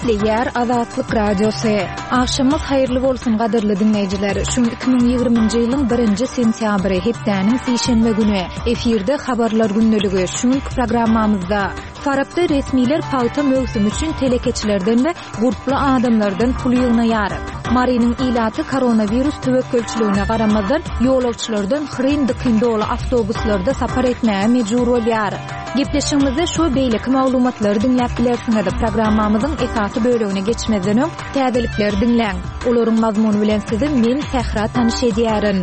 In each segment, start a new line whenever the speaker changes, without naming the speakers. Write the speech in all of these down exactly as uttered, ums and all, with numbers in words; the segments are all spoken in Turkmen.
Eşleýär Azatlyk Radiosu. Akşamyz haýyrly bolsun gaderli dinleýijiler. Şu iki bin ýygrymynjy ýylyň birinji sentýabry hepdäniň seýşembe güni efirde habarlar günneligi şu programmamyzda Farapda resmiler pawta mövsüm üçin telekeçilerden we gurply adamlardan pul ýygnaýar. Marinin ilaty koronavirus töwekkülçiligine garamazdan ýolagçylardan hyryn-dykyn dolu awtobuslarda sapar etmäge mejbur bolýar. Gepleşigimizde şu beýleki maglumatlary dinläp bilersiňiz. Programmamyzyň esasy bölegine geçmeden öň täzelikler dinläň. Olaryň mazmuny bilen sizi men Sehra tanyş edýärin.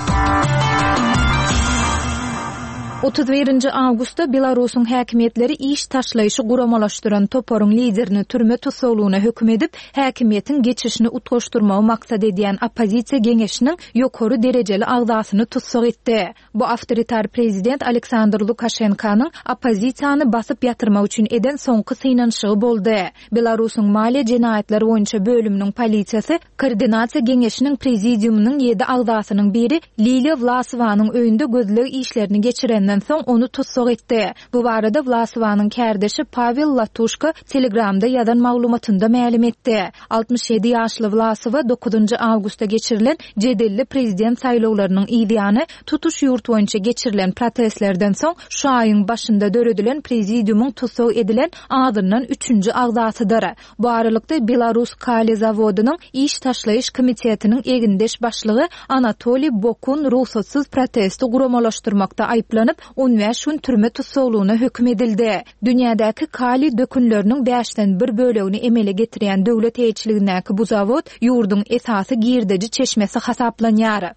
otuz birinji awgustda Belarusyň häkimetleri iş taşlaýyşy guramalaşdyran toporun liderini türme tutsaglygyna hökm edip, häkimiýetiň geçişini utgaşdyrmagy maksat edýän oppozisiýa geňeşiniň ýokary derejeli agdasyny tutsak etdi. Bu awtoritar prezident Aleksandr Lukashenkanyň oppozisiýany basyp ýatyrmak üçin eden soňky synanyşy boldy. Belarusyň maliýe jenaýatleri boýunça bölüminiň polisiýasy koordinasiýa geňeşiniň prezidiumynyň ýedi agdasynyň biri Liliya Vlasovanyň öýünde gözleg işlerini geçiren soň onu tutsak etdi. Bu barada Vlasovanyň kärdeşi Pavel Latushka Telegramda ýazan maglumatynda ma'lum etdi. altmış ýedi ýaşly Vlasova dokuzunjy awgustda geçirilen jedelli prezident saýlawlarynyň ýygyany tutuş ýurt boýunça geçirilen protestlerden soň şu aýyň başynda döredilen prezidiumyň tutsak edilen adyndan üçünji agdasydyr. Bu aralykda Belarus Kali zawodynyň iş taşlaýyş komitetiniň egindeş başlygy Anatoliy Bokun ruhsatsız protesti guramalaşdyrmakda aýplanyp on beş gün türme tutsaglygyna hökm edildi. Dünýädäki Kali dökünleriniň beşden bir bölegini emele getirýän döwlet eýçiligindäki bu zawod ýurdun esasy girdeji çeşmesi hasaplanýar.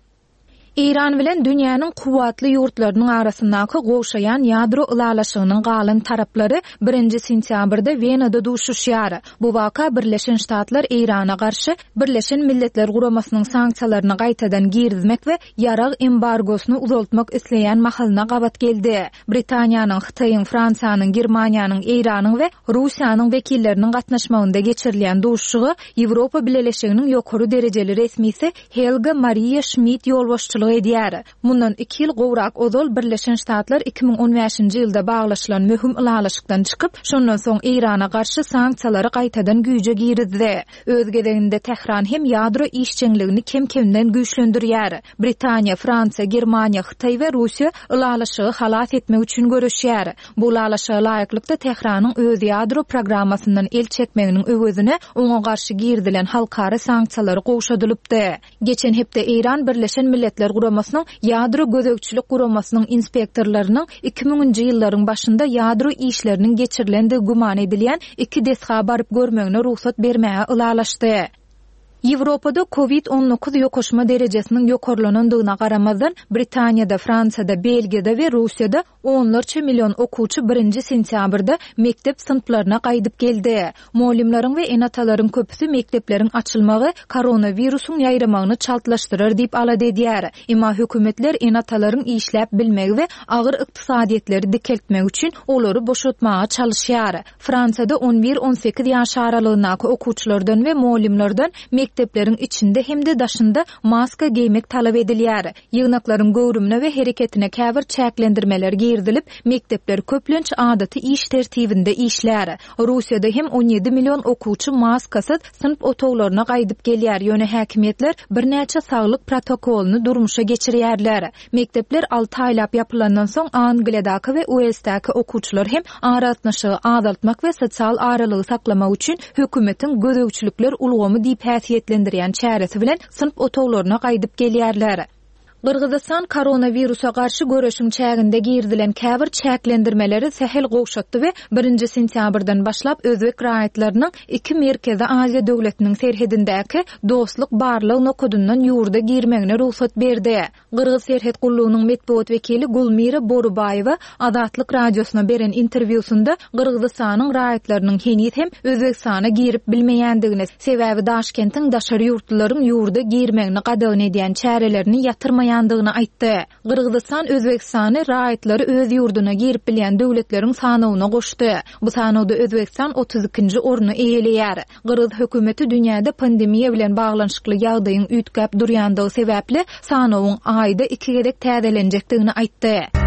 İran bilen dünýäniň kuwatly ýurtlarynyň arasyndaky goşaýan ýadro ulalaşygynyň galan taraplary birinji sentýabrda Wenada duşuşýar. Bu waka Birleşen Ştatlar Irana garşy Birleşen Milletler Guramasynyň sanksiýalaryny gaýtadan girizmek we ýarag embargosyny uzaltmak isleýän mahalyna gabat geldi. Britaniýanyň, Hytaýyň, Fransiýanyň, Germaniýanyň, Iranyň we Russiýanyň wekilleriniň gatnaşmagynda geçirilýän duşuşygy Ýewropa Birleşiginiň ýokary derejeli resmisi Helga Maria Schmidt ýolbaşçylygy edýär. Mundan iki ýyl gowrak ozal Birleşen Ştatlar iki bin on beşinji ýylda baglaşylan möhüm ulalaşykdan çykyp, şondan soň Irana garşy sanksiýalary gaýtadan güýje girizdi. Öz gezeginde Tehran hem ýadro işçiligini kem-kemden güýçlendirýär. Britaniýa, Fransiýa, Germaniýa, Hytaý we Russiýa ulalaşygy halas etmek üçin görüşýär. Bu ulalaşyga laýyklykda Tehranyň öz ýadro programmasyndan el çekmeginiň öwüzine oňa garşy girilen halkara sanksiýalary gowşadylypdy. Geçen hepde Iran Birleşen Milletler Guramasynyň ýadro gözegçilik guramasynyň inspektorlarynyň iki miňinji ýyllaryň başynda ýadro işleriniň geçirilende guman edilýän iki desha baryp görmegine ruhsat bermäge ulalaşdy. Ýewropada covid on dokuz ýokaşma derejesiniň ýokarlanandygyna garamazdan Britaniýada, Fransiýada, Belgiýada we Russiýada onlarça million okuwçy birinji sentýabrda mektep sınıflaryna gaýdyp geldi. Muallimlaryň we enatalaryň köpüsi mektepleriň açylmagy koronawirusyň ýaýramagyny çaltlaşdyrar diýip alady edýär. Emma hökümetler enatalaryň işläp bilmegi we agyr ykdysadyetleri dikeltmek üçin olary boşaltmaga çalyşýar. Fransiýada on bir on sekiz ýaş aralygyndaky okuwçylardan we muallimlerden mekteplerin içinde hem de daşında maska giymek talep edilýär. Ýygnaklaryň göwrümine we hereketine käbir çäklendirmeler girdilip, mektepler köplenç adaty iş tertibinde işlär. Russiýada hem on ýedi million okuwçy maskasyz sınıf otoglaryna gaýdyp gelýär. Ýöne häkimetler bir näçe saglyk protokoluny durmuşa geçirýärler. Mektepler alty aýlap ýapylandan soň Angliýadaky we Walesdaky okuwçylar hem aratnaşygy azaltmak we sosial aralygy saklamak üçin hökümetiň gözegçilikler ulgamy diýip häsiýetlendirýän çäresi bilen sınıf otoglaryna gaýdyp gelýärler. Qırgızistan koronavirusa garşy görüşüň çäginde girdilen käbir çäklendirmeleri sehel gowşatdy we birinji sentýabrdan başlap özbek raýatlarynyň iki Merkezi Aziýa döwletiniň serhedindäki dostluk barlygy nokadyndan ýurda girmegine ruhsat berdi. Qırgız serhed gullugynyň metbuat wekili Gulmira Borubayewa Azatlyk Radiosyna beren interwýusunda Qırgızistanyň raýatlarynyň henüz hem Özbekistana girip bilmeýändigini, sebäbi Daşkentiň daşary ýurtlaryň ýurda girmegine gadawan edýän çärelerini ýatyrmaýan ýandygyny aýtdy. Qırgızistan Özbekistany raýatlary öz ýurduna girip bilýän döwletleriň sanawyna goşdy. Bu sanawda Özbekistan otuz ikinji orny eýelýär. Qırgız hökümeti dünýäde pandemiýa bilen baglanşykly ýagdaýyň üýtgäp durýandygy sebäpli sanawyň aýda iki gerek täzelenjekdigini aýtdy.